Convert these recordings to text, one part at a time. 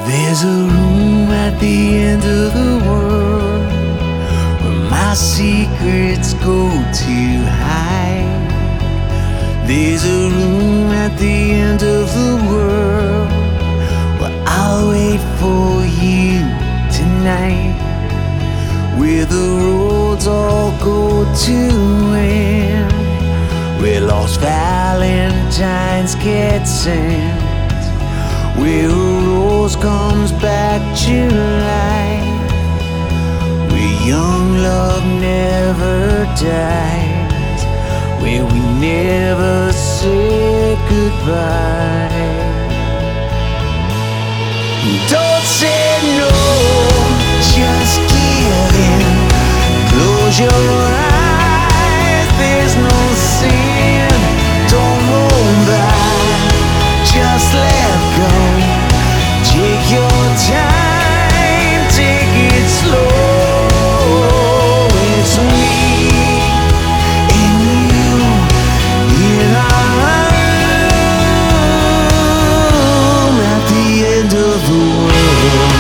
There's a room at the end of the world where my secrets go to hide. There's a room at the end of the world where I'll wait for you tonight, where the roads all go to end, where lost valentines get sent, where a rose comes back to life, where young love never dies, where we never say goodbye. Don't say no, just give in. Close your eyes, there's no sin. Don't hold back, just let go. Take your time, take it slow. It's me and you in our room at the end of the world.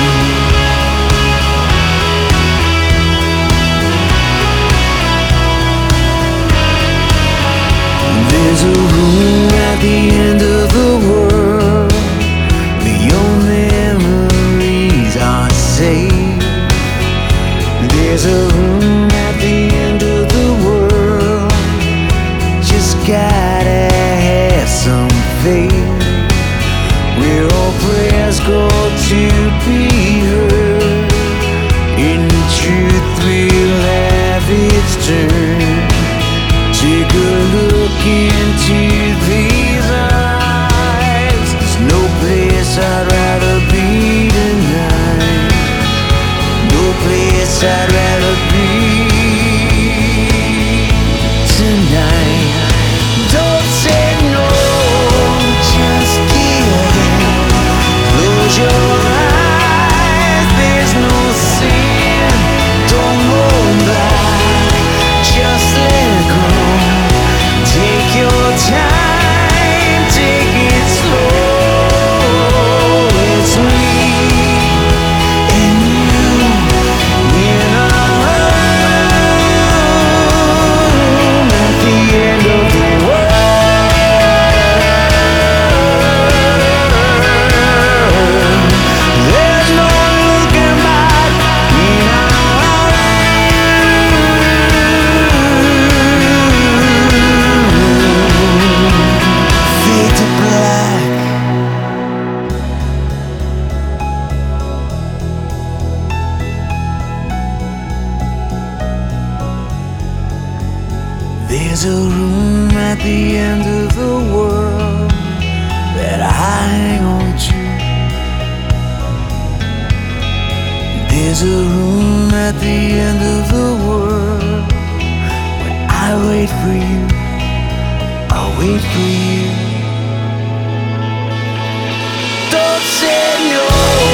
There's a room at the end of the world where your memories are safe. There's a room at the end of the world, just gotta have some faith, where all prayers go to be heard, and truth will have its turn. Take a look into these eyes. There's no place I'd rather be tonight. No place I'd rather be tonight. Don't say no, just give in. Close your eyes, there's no sin. Don't hold back, just let go. Take your time, take it slow. It's me and you in our room at the end of the world. There's no looking back in our fade to black. There's a room at the end of the world that I hang on to. There's a room at the end of the world when I wait for you, I'll wait for you. Don't say no.